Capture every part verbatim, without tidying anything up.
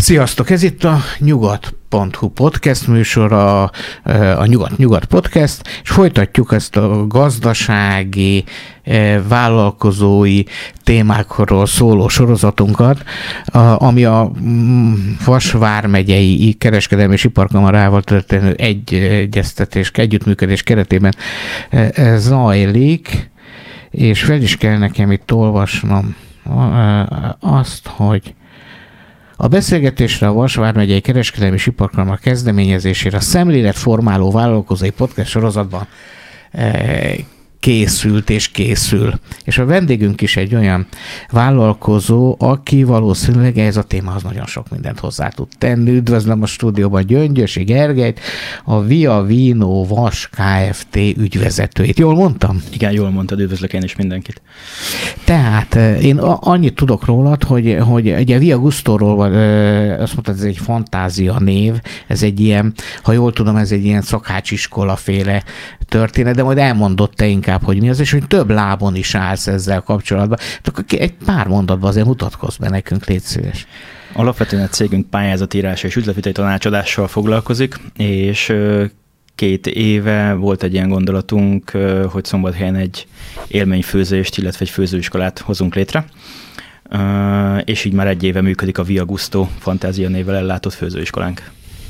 Sziasztok! Ez itt a nyugat pont hu podcast műsor, a, a Nyugat Nyugat Podcast, és folytatjuk ezt a gazdasági, vállalkozói témákról szóló sorozatunkat, ami a Vas vármegyei Kereskedelmi és Iparkamarával történő egyeztetés, együttműködés keretében zajlik, és fel is kell nekem itt olvasnom azt, hogy a beszélgetésre a Vas vármegyei Kereskedelmi és Iparkamara kezdeményezésére a szemléletformáló vállalkozói podcast sorozatban készült és készül. És a vendégünk is egy olyan vállalkozó, aki valószínűleg ez a témához nagyon sok mindent hozzá tud tenni. Üdvözlöm a stúdióban Gyöngyösi Gergelyt, a Via Vino Vas Kft. Ügyvezetőjét. Jól mondtam? Igen, jól mondtad, üdvözlök én is mindenkit. Tehát én annyit tudok rólad, hogy, hogy ugye a Via Gustoról van, azt mondtad, ez egy fantázia név, ez egy ilyen, ha jól tudom, ez egy ilyen szakácsiskola féle történet, de majd elmondott te inkább, hogy mi az, és hogy több lábon is állsz ezzel kapcsolatban. Akkor egy pár mondatban azért mutatkozz be nekünk, légy szíves. Alapvetően a cégünk pályázatírása és üzletviteli tanácsadással foglalkozik, és két éve volt egy ilyen gondolatunk, hogy Szombathelyen egy élményfőzést, illetve egy főzőiskolát hozunk létre, és így már egy éve működik a Via Gusto fantázia névvel ellátott főzőiskolánk.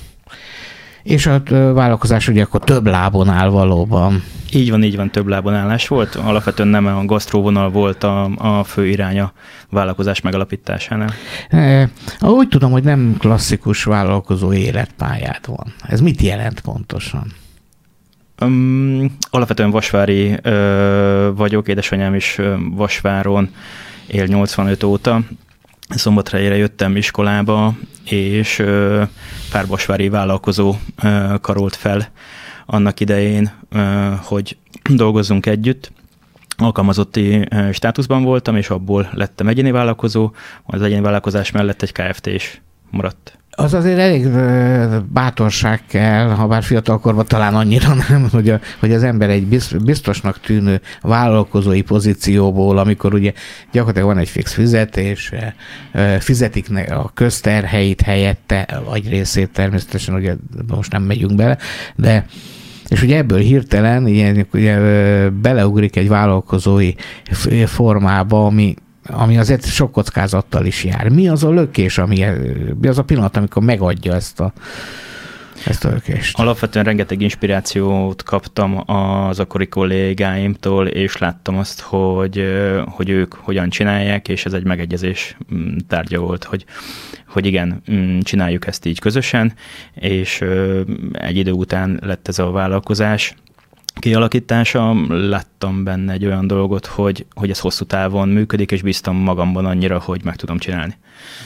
És a vállalkozás ugye akkor több lábon áll valóban. Így van, így van, több lábon állás volt. Alapvetően nem a gasztróvonal volt a, a fő iránya vállalkozás megalapításánál. E, úgy tudom, hogy nem klasszikus vállalkozó életpályád van. Ez mit jelent pontosan? Um, alapvetően vasvári ö, vagyok, édesanyám is ö, Vasváron él nyolcvanöt óta. Szombathelyre jöttem iskolába, és ö, pár vasvári vállalkozó ö, karolt fel annak idején, ö, hogy dolgozzunk együtt. Alkalmazotti ö, státuszban voltam, és abból lettem egyéni vállalkozó, az egyéni vállalkozás mellett egy Kft. Is maradt. Az azért elég bátorság kell, ha bár fiatalkorban talán annyira nem, hogy, a, hogy az ember egy biztosnak tűnő vállalkozói pozícióból, amikor ugye gyakorlatilag van egy fix fizetés, fizetik a közterheit helyette, vagy részét természetesen, ugye most nem megyünk bele, de és ugye ebből hirtelen ilyen, ugye, beleugrik egy vállalkozói formába, ami ami azért sok kockázattal is jár. Mi az a lökés, ami, mi az a pillanat, amikor megadja ezt a, ezt a lökést? Alapvetően rengeteg inspirációt kaptam az akkori kollégáimtól, és láttam azt, hogy, hogy ők hogyan csinálják, és ez egy megegyezés tárgya volt, hogy, hogy igen, csináljuk ezt így közösen, és egy idő után lett ez a vállalkozás kialakítása, láttam benne egy olyan dolgot, hogy, hogy ez hosszú távon működik, és bíztam magamban annyira, hogy meg tudom csinálni.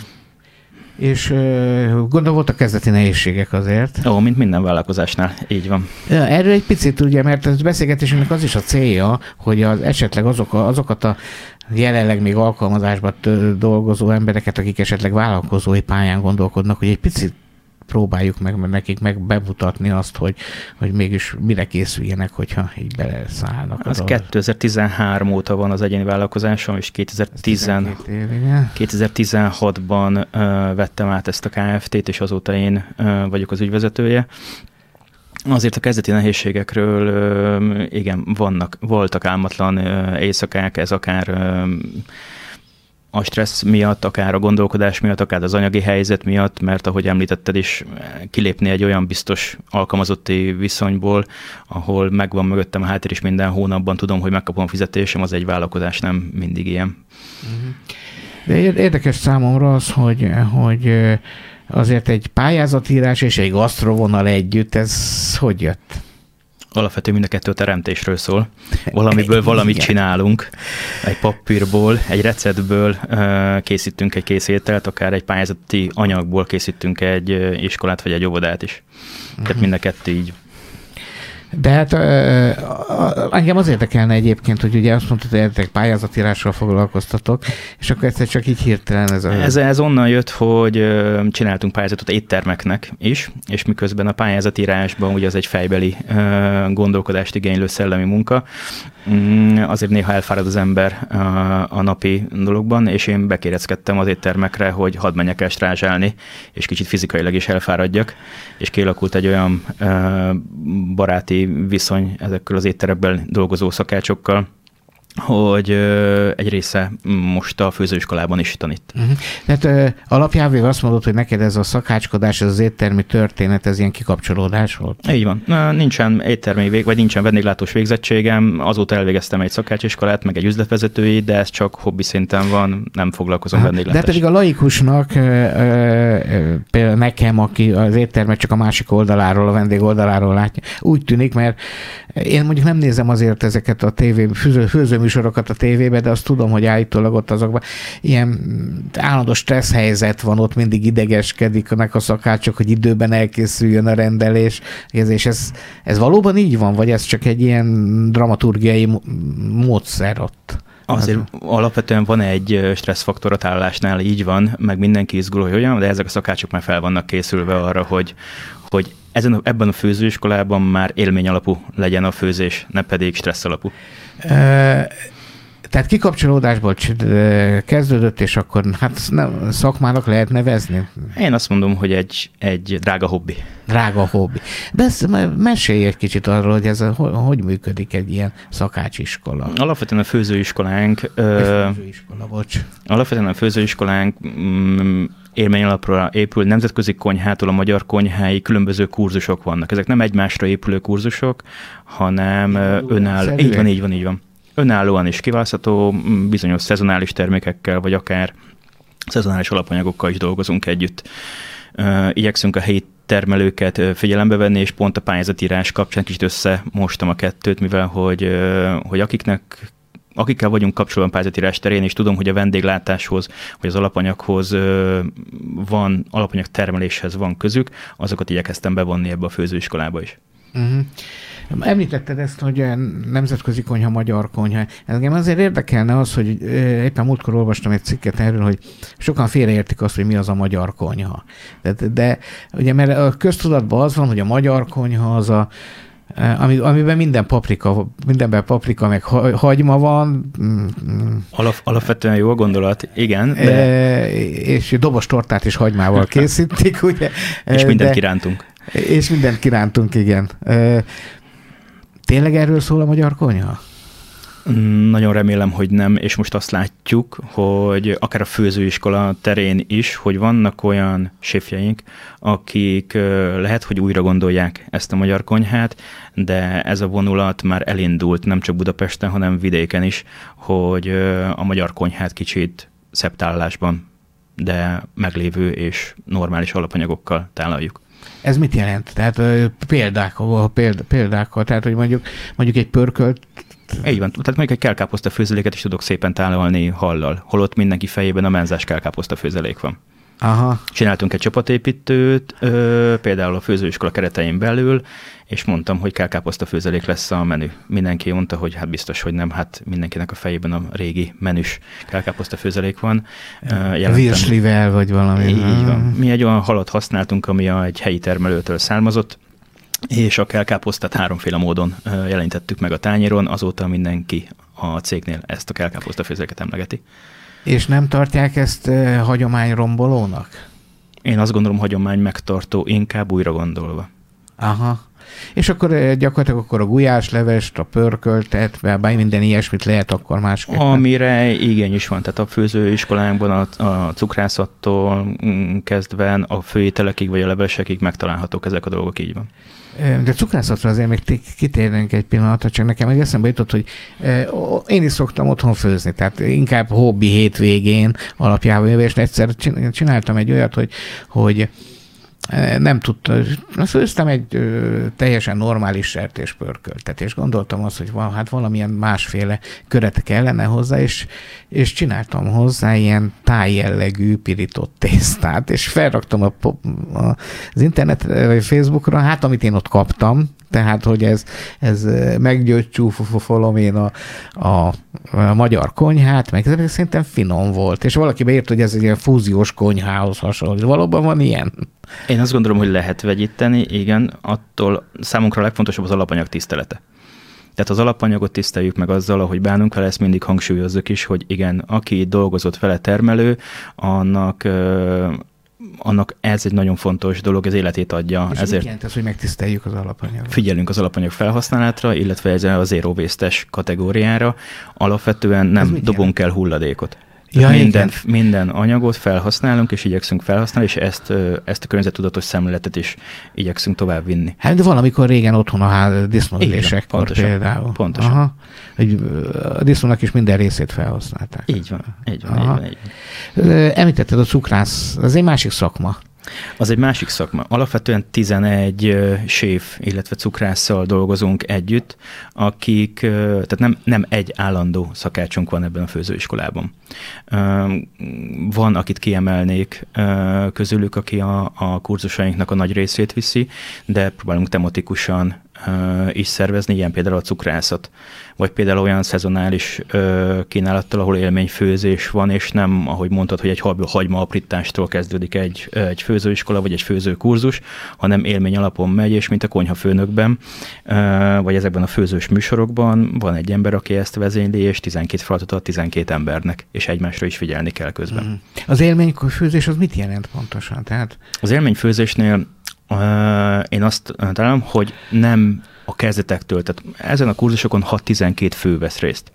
És gondolom voltak kezdeti nehézségek azért. Ó, mint minden vállalkozásnál, így van. Erről egy picit ugye, mert a beszélgetésünknek az is a célja, hogy az esetleg azok a, azokat a jelenleg még alkalmazásban dolgozó embereket, akik esetleg vállalkozói pályán gondolkodnak, hogy egy picit próbáljuk meg nekik meg bemutatni azt, hogy, hogy mégis mire készüljenek, hogyha így beleszállnak. Az kétezer-tizenhárom óta van az egyéni vállalkozásom, és kétezer-tizenhatban uh, vettem át ezt a Kft-t, és azóta én uh, vagyok az ügyvezetője. Azért a kezdeti nehézségekről uh, igen, vannak, voltak álmatlan uh, éjszakák, ez akár uh, a stressz miatt, akár a gondolkodás miatt, akár az anyagi helyzet miatt, mert ahogy említetted is, kilépni egy olyan biztos alkalmazotti viszonyból, ahol megvan mögöttem a háttér, és minden hónapban tudom, hogy megkapom a fizetésem, az egy vállalkozás nem mindig ilyen. De érdekes számomra az, hogy, hogy azért egy pályázatírás és egy gasztrovonal együtt, ez hogy jött? Alapvetően mind a kettő a teremtésről szól. Valamiből valamit igen. Csinálunk. Egy papírból, egy receptből uh, készítünk egy kész ételt, akár egy pályázati anyagból készítünk egy uh, iskolát vagy egy óvodát is. Uh-huh. Tehát mind a kettő így. De hát engem az érdekelne egyébként, hogy ugye azt mondtad, hogy pályázatírással foglalkoztatok, és akkor egyszer csak így hirtelen ez a... Ez, ez onnan jött, hogy csináltunk pályázatot éttermeknek is, és miközben a pályázatírásban ugye az egy fejbeli gondolkodást igénylő szellemi munka, azért néha elfárad az ember a napi dologban, és én bekéreckedtem az éttermekre, hogy hadd menjek el strázsálni, és kicsit fizikailag is elfáradjak, és kialakult egy olyan baráti viszony ezekkel az étteremben dolgozó szakácsokkal, hogy egy része most a főzőiskolában is tanít. Uh-huh. Tehát alapjában azt mondod, hogy neked ez a szakácskodás, ez az éttermi történet, ez ilyen kikapcsolódás volt? Így van. Nincsen éttermi vég, vagy nincsen vendéglátós végzettségem, azóta elvégeztem egy szakácsiskolát, meg egy üzletvezetői, de ez csak hobbi szinten van, nem foglalkozom vendéglátással. De pedig a laikusnak, például nekem, aki az éttermet csak a másik oldaláról, a vendég oldaláról látja, úgy tűnik, mert én mondjuk nem nézem azért ezeket a tévé, főző, főzőműsorokat a tévébe, de azt tudom, hogy állítólag ott azokban ilyen állandó stressz helyzet van, ott mindig idegeskedik a szakácsok, hogy időben elkészüljön a rendelés, és ez, ez valóban így van, vagy ez csak egy ilyen dramaturgiai módszer ott? Azért alapvetően van egy stresszfaktor a tálalásnál, így van, meg mindenki izgul, hogy olyan, de ezek a szakácsok már fel vannak készülve arra, hogy, hogy ezen, ebben a főzőiskolában már élmény alapú legyen a főzés, ne pedig stressz alapú. E- Tehát kikapcsolódásból kezdődött, és akkor hát nem, szakmának lehet nevezni? Én azt mondom, hogy egy, egy drága hobbi. Drága hobbi. De ezt, mesélj egy kicsit arról, hogy ez a, hogy működik egy ilyen szakácsiskola. Alapvetően a főzőiskolánk... Főzőiskola, bocs. Alapvetően a főzőiskolánk mm, élmény alapra épül, nemzetközi konyhától a magyar konyháig különböző kurzusok vannak. Ezek nem egymásra épülő kurzusok, hanem önálló. Így van, így van, így van. Önállóan is kiválasztható, bizonyos szezonális termékekkel, vagy akár szezonális alapanyagokkal is dolgozunk együtt. Igyekszünk a helyi termelőket figyelembe venni, és pont a pályázatírás kapcsán kicsit összemostam a kettőt, mivel hogy, hogy akiknek akikkel vagyunk kapcsolatban pályázatírás terén, és tudom, hogy a vendéglátáshoz, vagy az alapanyaghoz van, alapanyag termeléshez van közük, azokat igyekeztem bevonni ebbe a főzőiskolába is. Uh-huh. Említetted ezt, hogy nemzetközi konyha, magyar konyha. Engem azért érdekelne az, hogy éppen múltkor olvastam egy cikket erről, hogy sokan félreértik azt, hogy mi az a magyar konyha. De, de ugye, mert a köztudatban az van, hogy a magyar konyha az a Ami, amiben minden paprika, mindenben paprika, meg hagyma van. Alap, alapvetően jó gondolat, igen. De... E, és dobos tortát is hagymával készítik, ugye? És mindent de, kirántunk. És mindent kirántunk, igen. E, tényleg erről szól a magyar konyha? Nagyon remélem, hogy nem, és most azt látjuk, hogy akár a főzőiskola terén is, hogy vannak olyan séfjeink, akik lehet, hogy újra gondolják ezt a magyar konyhát, de ez a vonulat már elindult nem csak Budapesten, hanem vidéken is, hogy a magyar konyhát kicsit szebb tálalásban, de meglévő és normális alapanyagokkal tálaljuk. Ez mit jelent? Tehát példákkal, példákkal, tehát hogy mondjuk, mondjuk egy pörkölt. Így van. Tehát mondjuk egy kelkáposzta főzeléket is tudok szépen tálalni hallal, holott mindenki fejében a menzás kelkáposzta főzelék van. Aha. Csináltunk egy csapatépítőt, ö, például a főzőiskola keretein belül, és mondtam, hogy kelkáposzta főzelék lesz a menü. Mindenki mondta, hogy hát biztos, hogy nem, hát mindenkinek a fejében a régi menüs kelkáposzta főzelék van. Virslivel vagy valami. Így van. Mi egy olyan halat használtunk, ami egy helyi termelőtől származott, és a kelkáposztát háromféle módon jelenítettük meg a tányéron, azóta mindenki a cégnél ezt a kelkáposzta főzeléket emlegeti. És nem tartják ezt uh, hagyományrombolónak? Én azt gondolom, hagyomány megtartó, inkább újra gondolva. Aha. És akkor gyakorlatilag akkor a gulyáslevest, a pörköltet, bár minden ilyesmit lehet akkor másképpen. Amire igény is van, tehát a főzőiskolánkban a, a cukrászattól kezdve a főételekig vagy a levesekig megtalálhatók ezek a dolgok, így van. De cukrászatra azért még kitérnénk egy pillanatra, csak nekem meg eszembe jutott, hogy én is szoktam otthon főzni, tehát inkább hobbi hétvégén alapjában, és egyszer csináltam egy olyat, hogy, hogy nem tudtam, főztem egy ö, teljesen normális sertéspörköltet, és gondoltam azt, hogy van, hát valamilyen másféle köret kellene hozzá, és, és csináltam hozzá ilyen tájjellegű pirított tésztát, és felraktam a, a, az internet vagy Facebookra, hát amit én ott kaptam, Tehát, hogy ez, ez meggyógycsúfolom én a, a, a magyar konyhát, meg ez szerintem finom volt. És valaki beírt, hogy ez egy ilyen fúziós konyhához hasonló. Valóban van ilyen? Én azt gondolom, hogy lehet vegyíteni, igen, attól számunkra a legfontosabb az alapanyag tisztelete. Tehát az alapanyagot tiszteljük meg azzal, ahogy bánunk vele, ezt mindig hangsúlyozzuk is, hogy igen, aki dolgozott vele termelő, annak, annak ez egy nagyon fontos dolog, az életét adja. És ezért mit jelent ez, hogy megtiszteljük az alapanyagot? Figyelünk az alapanyag felhasználatra, illetve ez a zero waste-es kategóriára. Alapvetően nem dobunk el hulladékot. Ja, minden, minden anyagot felhasználunk, és igyekszünk felhasználni, és ezt, ezt a környezettudatos szemléletet is igyekszünk tovább vinni. Hát de valamikor régen otthon a disznóülésekkor pontosan, például. Pontosan. Aha. Hogy a disznónak is minden részét felhasználták. Így van, így van, így van, így van. Említetted a cukrász, ez egy másik szakma. Az egy másik szakma. Alapvetően tizenegy séf, illetve cukrásszal dolgozunk együtt, akik, tehát nem, nem egy állandó szakácsunk van ebben a főzőiskolában. Van, akit kiemelnék közülük, aki a, a kurzusainknak a nagy részét viszi, de próbálunk tematikusan is szervezni, ilyen például a cukrászat, vagy például olyan szezonális kínálattal, ahol élményfőzés van, és nem, ahogy mondtad, hogy egy hagymaaprítástól kezdődik egy, egy főzőiskola, vagy egy főzőkurzus, hanem élmény alapon megy, és mint a konyhafőnökben, vagy ezekben a főzős műsorokban van egy ember, aki ezt vezényli, és tizenkét feladatot ad tizenkét embernek, és egymásra is figyelni kell közben. Mm. Az élményfőzés az mit jelent pontosan? Tehát... Az élményfőzésnél Uh, én azt találom, hogy nem a kezdetektől, tehát ezen a kurzusokon hat-tizenkét fő vesz részt.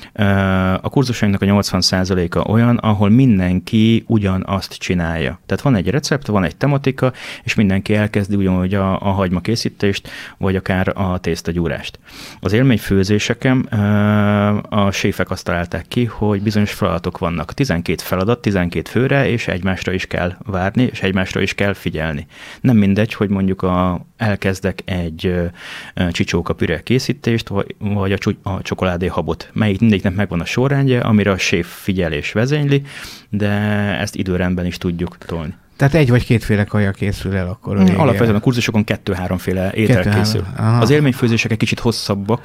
A kurzusainknak a nyolcvan százaléka olyan, ahol mindenki ugyanazt csinálja. Tehát van egy recept, van egy tematika, és mindenki elkezdi ugyanúgy a, a hagyma készítést, vagy akár a tésztagyúrást. Az élményfőzéseken a séfek azt találták ki, hogy bizonyos feladatok vannak. tizenkét feladat, tizenkét főre, és egymásra is kell várni, és egymásra is kell figyelni. Nem mindegy, hogy mondjuk a, elkezdek egy csicsóka püre készítést, vagy, vagy a, a csokoládéhabot. Melyik mindegyiknek megvan a sorrendje, amire a séf figyel és vezényli, de ezt időrendben is tudjuk tolni. Tehát egy vagy kétféle kaja készül el akkor? Mm, alapvetően a kurzusokon kettő-háromféle étel Kettő, készül. Három. Az élményfőzések egy kicsit hosszabbak,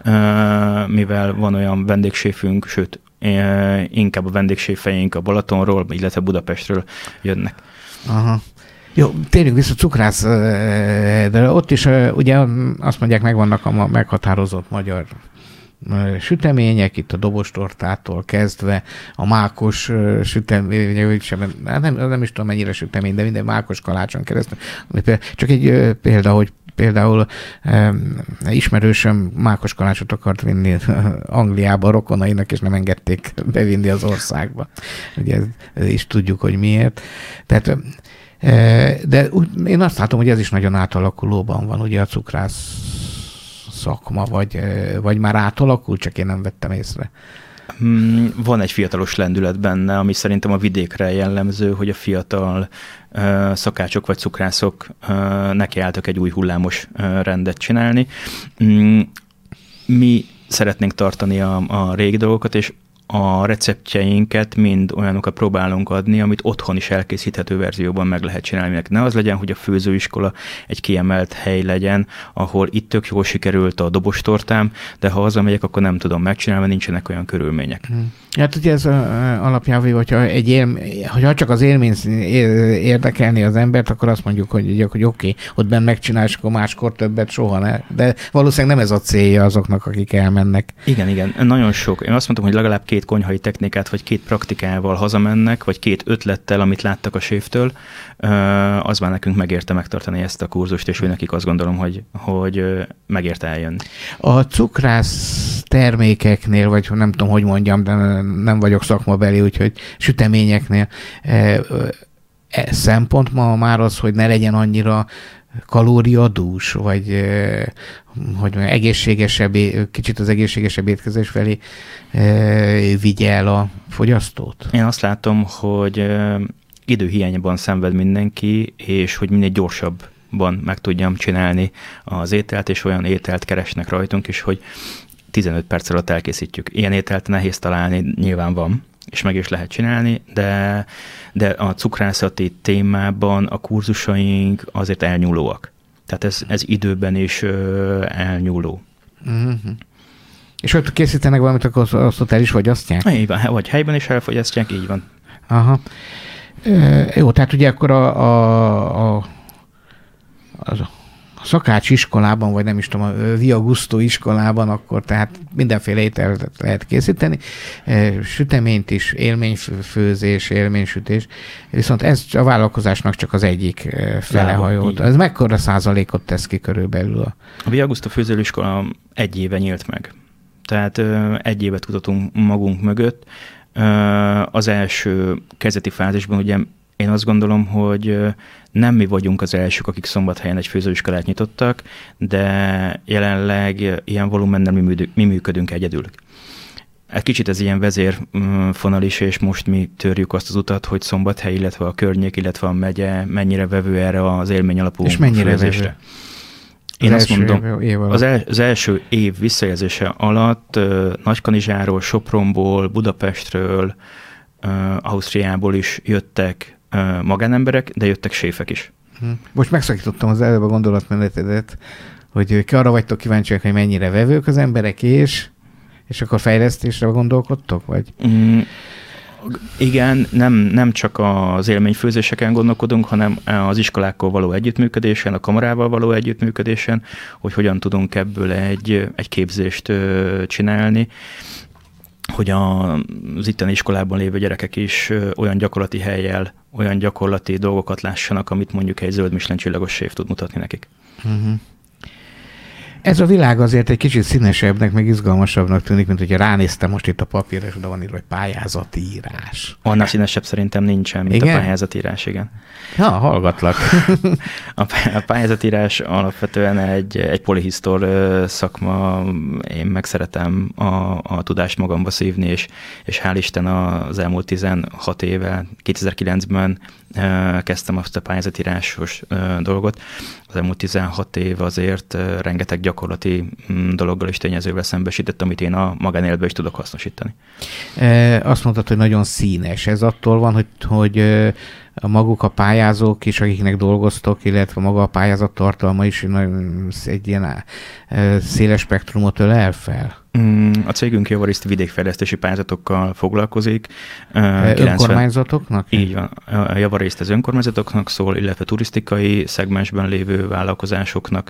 mivel van olyan vendégséfünk, sőt, inkább a vendégséfeink a Balatonról, illetve Budapestről jönnek. Aha. Jó, térjünk vissza cukrász, de ott is ugye azt mondják, megvannak a meghatározott magyar sütemények, itt a dobostortától kezdve a mákos sütemény, nem, nem is tudom mennyire sütemény, de minden mákos kalácson keresztül. Csak egy példa, hogy például ismerősöm mákos kalácsot akart vinni Angliába a rokonainak, és nem engedték bevinni az országba. Ugye ez is tudjuk, hogy miért. Tehát de én azt látom, hogy ez is nagyon átalakulóban van, ugye a cukrász szakma, vagy, vagy már átalakult, csak én nem vettem észre. Van egy fiatalos lendület benne, ami szerintem a vidékre jellemző, hogy a fiatal uh, szakácsok vagy cukrászok uh, nekiálltak egy új hullámos uh, rendet csinálni. Um, mi szeretnénk tartani a, a régi dolgokat, és a receptjeinket mind olyanokat próbálunk adni, amit otthon is elkészíthető verzióban meg lehet csinálni. Ne az legyen, hogy a főzőiskola egy kiemelt hely legyen, ahol itt tök jól sikerült a dobostortám, de ha hazamegyek, akkor nem tudom megcsinálni, mert nincsenek olyan körülmények. Hmm. Hát ugye ez alapjában, hogyha, egy élm, hogyha csak az élmény érdekelni az embert, akkor azt mondjuk, hogy, hogy oké, okay, ott benne megcsinálsz, akkor máskor többet soha ne. De valószínűleg nem ez a célja azoknak, akik elmennek. Igen, igen. Nagyon sok. Én azt mondtam, hogy legalább két konyhai technikát, vagy két praktikával hazamennek, vagy két ötlettel, amit láttak a séftől, az már nekünk megérte megtartani ezt a kurzust, és ő nekik azt gondolom, hogy, hogy megérte eljönni. A cukrász termékeknél, vagy nem tudom, hogy mondjam, de nem vagyok szakmabeli, úgyhogy süteményeknél e, e, szempont ma már az, hogy ne legyen annyira kalóriadús, vagy e, hogy egészségesebb, kicsit az egészségesebb étkezés felé e, vigye el a fogyasztót? Én azt látom, hogy e, időhiányban szenved mindenki, és hogy minél gyorsabban meg tudjam csinálni az ételt, és olyan ételt keresnek rajtunk is, hogy tizenöt perc alatt elkészítjük. Ilyen ételt nehéz találni, nyilván van, és meg is lehet csinálni, de, de a cukrászati témában a kurzusaink azért elnyúlóak. Tehát ez, ez időben is elnyúló. Uh-huh. És hogy készítenek valamit, akkor azt ott el is fogyasztják? Így van, vagy helyben is elfogyasztják, így van. Aha. E, jó, tehát ugye akkor a, a, a, a szakács iskolában, vagy nem is tudom, a Via Gusto iskolában, akkor tehát mindenféle ételt lehet készíteni, e, süteményt is, élményfőzés, élménysütés, viszont ez a vállalkozásnak csak az egyik fele hajót. Ez mekkora százalékot tesz ki körülbelül? A, a Via Gusto főzőiskola egy éve nyílt meg. Tehát egy évet kutatunk magunk mögött. Az első kezdeti fázisban ugye én azt gondolom, hogy nem mi vagyunk az elsők, akik Szombathelyen egy főzőiskolát nyitottak, de jelenleg ilyen volumennel mi, mi működünk egyedül. Egy kicsit ez ilyen vezérfonal is, és most mi törjük azt az utat, hogy Szombathely, illetve a környék, illetve a megye mennyire vevő erre az élmény alapú és mennyire főzésre. Vevő? Én az azt mondom, év az, el, az első év visszajelzése alatt uh, Nagykanizsáról, Sopronból, Budapestről, uh, Ausztriából is jöttek uh, magánemberek, de jöttek séfek is. Most megszakítottam az előbb a gondolatmenetedet, hogy arra vagytok kíváncsiak, hogy mennyire vevők az emberek, és, és akkor fejlesztésre gondolkodtok? Vagy? Mm. Igen, nem, nem csak az élményfőzéseken gondolkodunk, hanem az iskolákkal való együttműködésen, a kamarával való együttműködésen, hogy hogyan tudunk ebből egy, egy képzést csinálni, hogy az itteni iskolában lévő gyerekek is olyan gyakorlati hellyel, olyan gyakorlati dolgokat lássanak, amit mondjuk egy zöld Michelin csillagos séf tud mutatni nekik. Uh-huh. Ez a világ azért egy kicsit színesebbnek, meg izgalmasabbnak tűnik, mint hogyha ránéztam most itt a papírra, és oda van írva, hogy pályázati írás. Annál színesebb szerintem nincsen, mint igen? A pályázatírás, igen. Ja, hallgatlak. A pályázatírás alapvetően egy, egy polihisztor szakma, én meg szeretem a, a tudást magamba szívni, és, és hál' Isten az elmúlt tizenhat éve, kétezer-kilencben kezdtem azt a pályázatírásos dolgot. Az elmúlt tizenhat év azért rengeteg gyakorlati dologgal és tényezővel szembesített, amit én a magánéletben is tudok hasznosítani. E, azt mondtad, hogy nagyon színes. Ez attól van, hogy, hogy a maguk a pályázók is, akiknek dolgoztok, illetve maga a pályázat tartalma is egy ilyen széles spektrumot ölel fel? A cégünk javarészt vidékfejlesztési pályázatokkal foglalkozik. Önkormányzatoknak? Így van. A javarészt az önkormányzatoknak szól, illetve turisztikai szegmensben lévő vállalkozásoknak.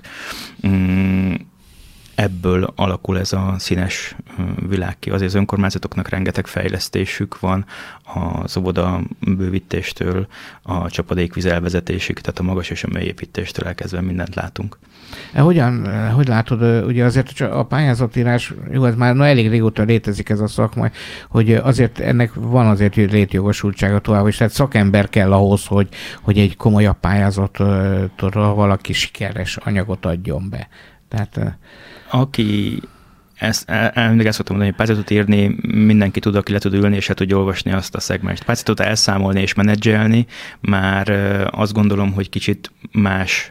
Ebből alakul ez a színes világ ki. Azért az önkormányzatoknak rengeteg fejlesztésük van, az óvoda bővítéstől, a csapadékvíz elvezetésig, tehát a magas és a mélyépítéstől elkezdve mindent látunk. Hogyan, hogy látod, ugye azért a pályázatírás, jó, ez már na, elég régóta létezik ez a szakma, hogy azért ennek van azért létjogosultsága tovább, és tehát szakember kell ahhoz, hogy, hogy egy komolyabb pályázatra valaki sikeres anyagot adjon be. Tehát aki ezt, el, mindig ezt szoktam mondani, hogy pályázatot írni mindenki tud, aki le tud ülni, és le tudja olvasni azt a szegmest. Pályázatot elszámolni és menedzselni, már azt gondolom, hogy kicsit más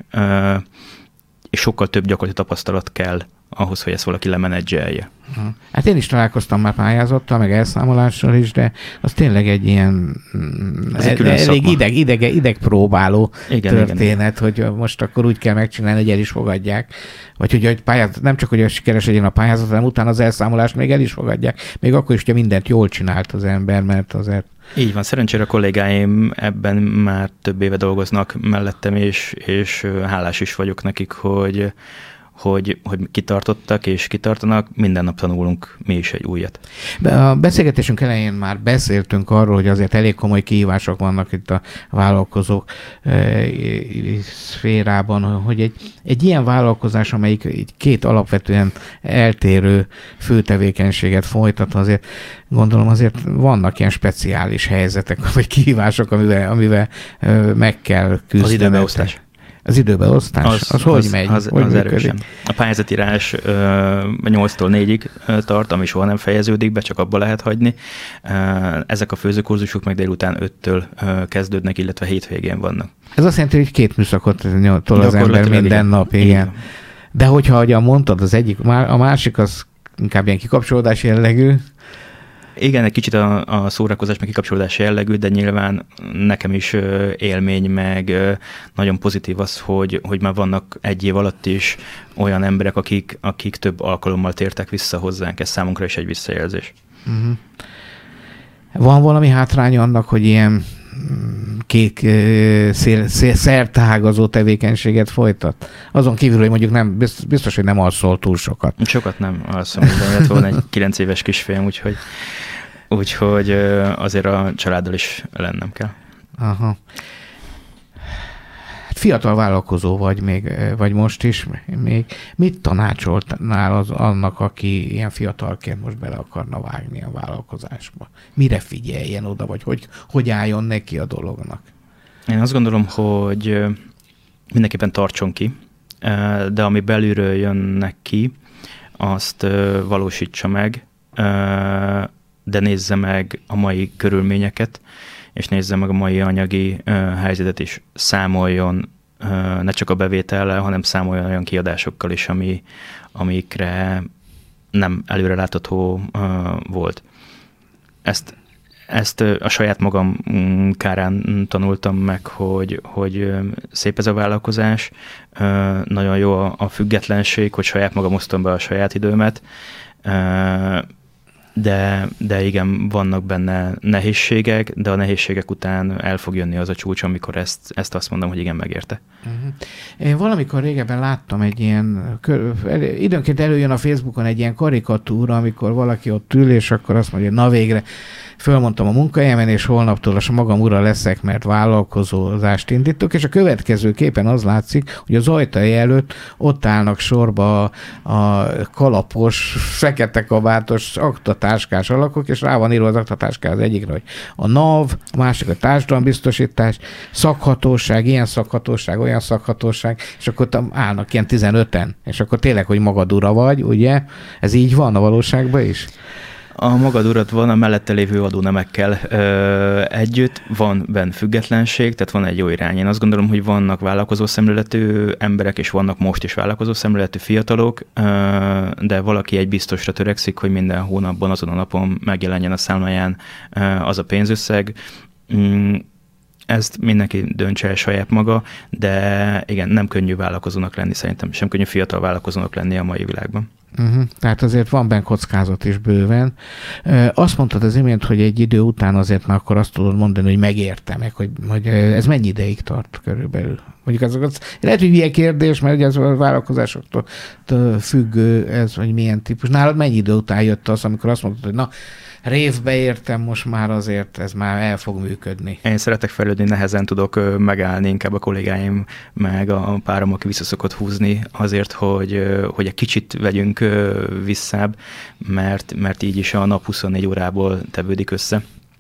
és sokkal több gyakorlati tapasztalat kell ahhoz, hogy ezt valaki lemenedzselje. Hát én is találkoztam már pályázattal, meg elszámolással is, de az tényleg egy ilyen egy elég ideg, idege, idegpróbáló igen, történet, igen, hogy most akkor úgy kell megcsinálni, hogy el is fogadják. Vagy hogy, hogy pályázat, nem csak, hogy sikeres legyen a pályázat, hanem utána az elszámolást még el is fogadják. Még akkor is, hogyha mindent jól csinált az ember, mert azért... Így van, szerencsére a kollégáim ebben már több éve dolgoznak mellettem, és, és hálás is vagyok nekik, hogy Hogy, hogy kitartottak és kitartanak, minden nap tanulunk mi is egy újat. A beszélgetésünk elején már beszéltünk arról, hogy azért elég komoly kihívások vannak itt a vállalkozók e, szférában, hogy egy, egy ilyen vállalkozás, amelyik egy két alapvetően eltérő főtevékenységet folytat, azért gondolom azért vannak ilyen speciális helyzetek, vagy kihívások, amivel, amivel meg kell küzdeni. Az időbeosztás. Az időbeosztás? Az, az hogy az, megy? Az, hogy az erősen. A pályázatírás nyolctól négyig tart, ami soha nem fejeződik be, csak abba lehet hagyni. Uh, ezek a főzőkurzusok meg délután öttől uh, kezdődnek, illetve hétvégén vannak. Ez azt jelenti, hogy két műszakot tol az ember minden igen. nap. Igen. igen. De hogyha, ahogyan mondtad, az egyik, a másik az inkább ilyen kikapcsolódás jellegű. Igen, egy kicsit a, a szórakozás, meg kikapcsolódás jellegű, de nyilván nekem is élmény, meg nagyon pozitív az, hogy, hogy már vannak egy év alatt is olyan emberek, akik, akik több alkalommal tértek vissza hozzánk, ez számunkra is egy visszajelzés. Uh-huh. Van valami hátránya annak, hogy ilyen kék szél, szél, szertágazó tevékenységet folytat? Azon kívül, hogy mondjuk nem, biztos, hogy nem alszol túl sokat. Sokat nem alszom, illetve van egy kilenc éves kisfiam, úgyhogy, úgyhogy azért a családdal is lennem kell. Aha. Fiatal vállalkozó vagy még, vagy most is még. Mit tanácsoltál az, annak, aki ilyen fiatalként most bele akarna vágni a vállalkozásba? Mire figyeljen oda, vagy hogy, hogy álljon neki a dolognak? Én azt gondolom, hogy mindenképpen tartson ki, de ami belülről jönnek ki, azt valósítsa meg, de nézze meg a mai körülményeket, és nézze meg a mai anyagi uh, helyzetet is, számoljon uh, ne csak a bevétellel, hanem számoljon olyan kiadásokkal is, ami, amikre nem előrelátható uh, volt. Ezt, ezt uh, a saját magam kárán tanultam meg, hogy, hogy uh, szép ez a vállalkozás, uh, nagyon jó a, a függetlenség, hogy saját magam osztom be a saját időmet, uh, De, de igen, vannak benne nehézségek, de a nehézségek után el fog jönni az a csúcs, amikor ezt, ezt azt mondom, hogy igen, megérte. Uh-huh. Én valamikor régebben láttam egy ilyen, időnként előjön a Facebookon egy ilyen karikatúra, amikor valaki ott ül, és akkor azt mondja, na végre, fölmondtam a munkahelyemen, és holnaptól a magam ura leszek, mert vállalkozózást indítok, és a következő képen az látszik, hogy az ajtaj előtt ott állnak sorba a, a kalapos, fekete kabátos, aktatáskás alakok, és rá van írva az aktatáská az egyikre, hogy a NAV, a másik a társadalombiztosítás, szakhatóság, ilyen szakhatóság, olyan szakhatóság, és akkor állnak ilyen tizenöten, és akkor tényleg, hogy magad ura vagy, ugye? Ez így van a valóságban is? A magad urat van a mellette lévő adónemekkel ö, együtt, van benne függetlenség, tehát van egy jó irány. Én azt gondolom, hogy vannak vállalkozó szemléletű emberek, és vannak most is vállalkozó szemléletű fiatalok, ö, de valaki egy biztosra törekszik, hogy minden hónapban, azon a napon megjelenjen a számláján ö, az a pénzösszeg. Mm, ezt mindenki döntse el saját maga, de igen, nem könnyű vállalkozónak lenni szerintem, sem könnyű fiatal vállalkozónak lenni a mai világban. Uh-huh. Tehát azért van benne kockázat is bőven. Azt mondtad az imént, hogy egy idő után azért már akkor azt tudod mondani, hogy megérte meg, hogy, hogy ez mennyi ideig tart körülbelül. Mondjuk azok, az, lehet, hogy ilyen kérdés, mert ugye ez a vállalkozásoktól függő, ez, hogy milyen típus. Nálad mennyi idő után jött az, amikor azt mondtad, hogy na, révbe értem, most már azért ez már el fog működni. Én szeretek fejlődni, nehezen tudok megállni, inkább a kollégáim meg a párom, aki vissza szokott húzni azért, hogy, hogy egy kicsit vegyünk visszább, mert, mert így is a nap huszonnégy órából tevődik össze.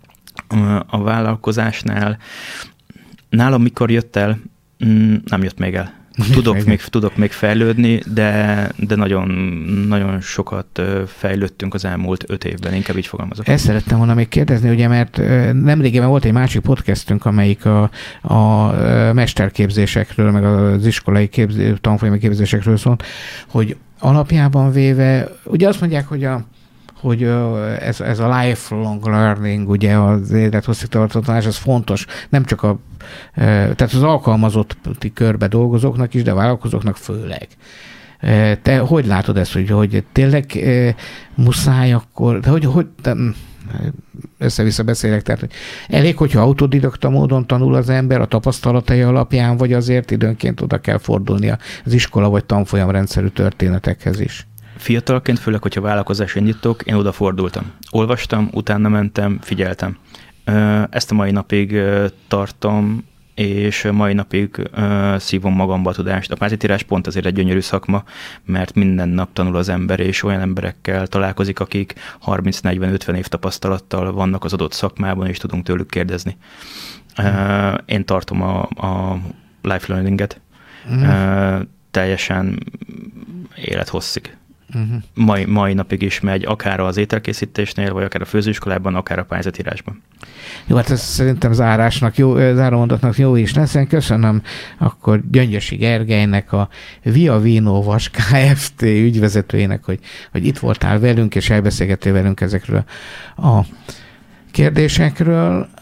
A vállalkozásnál nálam mikor jött el? Nem jött még el. Tudok még, tudok még fejlődni, de, de nagyon, nagyon sokat fejlődtünk az elmúlt öt évben, inkább így fogalmazok. Ezt szerettem volna még kérdezni, ugye, mert nemrégében volt egy másik podcastünk, amelyik a, a mesterképzésekről, meg az iskolai képzé, tanfolyami képzésekről szólt, hogy alapjában véve, ugye azt mondják, hogy a hogy ez, ez a lifelong learning, ugye az élethosszig tartó tanulás, ez fontos, nem csak a, tehát az alkalmazotti körbe dolgozóknak is, de a vállalkozóknak főleg. Te hogy látod ezt, hogy, hogy tényleg muszáj akkor, de hogy, hogy de össze-vissza beszélek, tehát hogy elég, hogyha autodidakta módon tanul az ember a tapasztalatai alapján, vagy azért időnként oda kell fordulni az iskola vagy tanfolyam rendszerű történetekhez is? Fiatalként, főleg, hogyha vállalkozás indítok, én odafordultam. Olvastam, utána mentem, figyeltem. Ezt a mai napig tartom, és mai napig szívom magamba a tudást. A pályaírás pont azért egy gyönyörű szakma, mert minden nap tanul az ember, és olyan emberekkel találkozik, akik harminc negyven ötven év tapasztalattal vannak az adott szakmában, és tudunk tőlük kérdezni. Mm. Én tartom a, a life learninget. Mm. Teljesen élethosszig. uh-huh. mai, mai napig is megy, akár az ételkészítésnél, vagy akár a főzőiskolában, akár a pályázatírásban. Jó, hát ez szerintem zárásnak, jó, zárómondatnak jó is lesz. Én köszönöm akkor Gyöngyösi Gergelynek, a Via Vino Vas Kft. Ügyvezetőjének, hogy, hogy itt voltál velünk, és elbeszélgettél velünk ezekről a kérdésekről.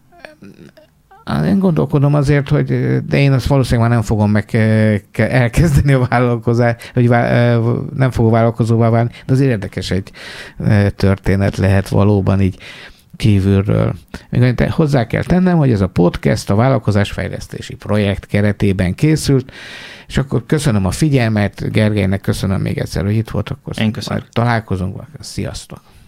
Én gondolkodom azért, hogy de én azt valószínűleg már nem fogom meg elkezdeni a vállalkozást, hogy nem fogok vállalkozóvá válni, de azért érdekes egy történet lehet valóban így kívülről. Még hozzá kell tennem, hogy ez a podcast a vállalkozásfejlesztési projekt keretében készült, és akkor köszönöm a figyelmet, Gergelynek köszönöm még egyszer, hogy itt volt, akkor én köszönöm. Találkozunk, sziasztok!